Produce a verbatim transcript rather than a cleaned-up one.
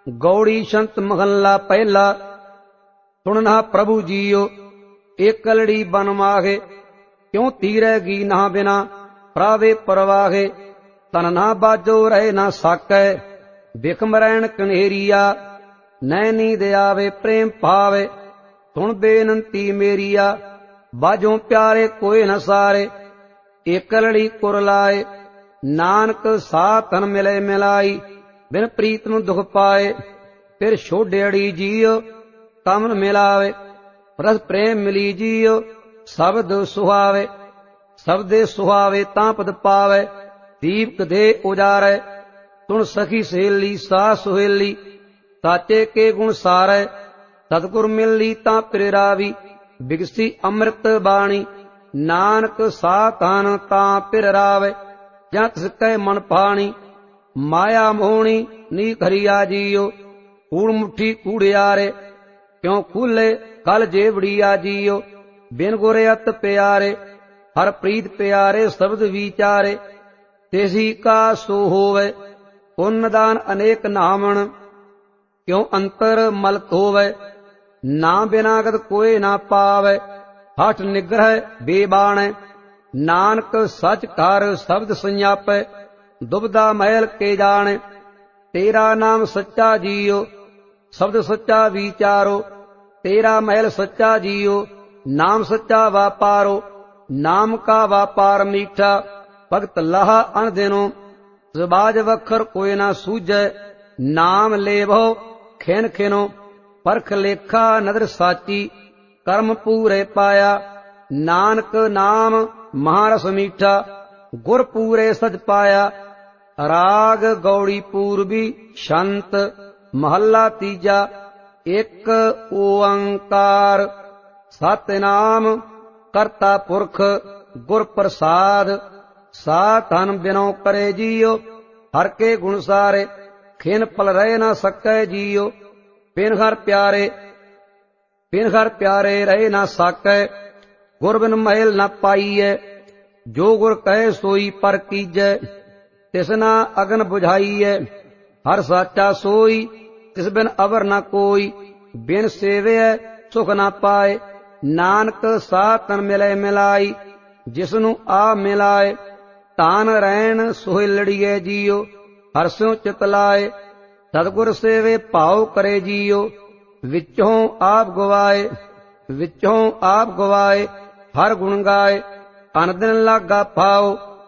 गौड़ी शंत महला पहला। सुनना प्रभु जीओ एक लड़ी बन मागे, क्यों तीरेगी ना बिना प्रावे परवागे। तन ना बाजो रहे ना साकै, बिखम रैन कन्हेरिया। नैनी दयावे प्रेम पावे, सुन बेनंती मेरिया। बाजों प्यारे कोई न सारे, एक लड़ी कुरलाए। नानक सा तन मिले मिलाई, बिन प्रीत नूं दुख पाए। फिर छोड़ेड़ी जीओ कमन मिलावे, रस प्रेम मिली जीओ शब्द सुहावे। शब्दे सुहावे तां पद पावे, दीपक दे उजारे। सुन सखी सहेली सा सुहेली, साचे के गुण सारे। सतगुर मिली तां प्रेरावी, बिगसी अमृत बाणी। नानक सा तन तां पिर रावे, जहाँ तिस कै मन पाणी। माया मोहनी नी खरिया जीओ, कूड़ मुठी कूड़ियारे। क्यों खुले कल जेवड़िया जीओ, बिन गुर अत प्यारे। हर प्रीत प्यारे शब्द विचारे, तेसी का सो होवे। पुण्य दान अनेक नामन, क्यों अंतर मलत होवे। ना बिनागत कोई ना पावे, हठ निग्रह बेबाणे। नानक सच कर शब्द संजापे, दुबदा महल के जाने। तेरा नाम सच्चा जीओ, शब्द सच्चा विचारो। तेरा महल सच्चा जीओ, नाम सच्चा वापारो। नाम का वापार मीठा, भगत लाहा अन दिनो। जबाज वखर कोई ना सूझे, नाम लेवो खिन खिनो। परख लेखा नदर साची, कर्म पूरे पाया। नानक नाम महारस मीठा, गुर पूरे सच पाया। राग गौड़ी पूर्वी शंत महला तीजा। एक ओंकार सतनाम करता पुरख, गुर प्रसाद। सा धन बिनो करे जीओ, हर के गुण सारे। खिन पल रह ना सकै जीओ, बिन हर प्यारे। बिन हर प्यारे रह ना साकै, गुर बिन महल न पाईए। जो गुर कहे सोई पर कीजै, तिसना अगन बुझाईए। हर साचा सोई, तिस बिन अवर न कोई। बिन सेवे सुख न पाए, नानक सा तन मिले मिलाई। जिसनु आ मिलाए, तान रैन सोहिलड़िए जीओ। हर स्यों चित लाए, सतगुर सेवे भाव करे जीओ। विचों आप गवाए, विचों आप गवाए। हर गुण गाए, अन दिन लागा पाओ।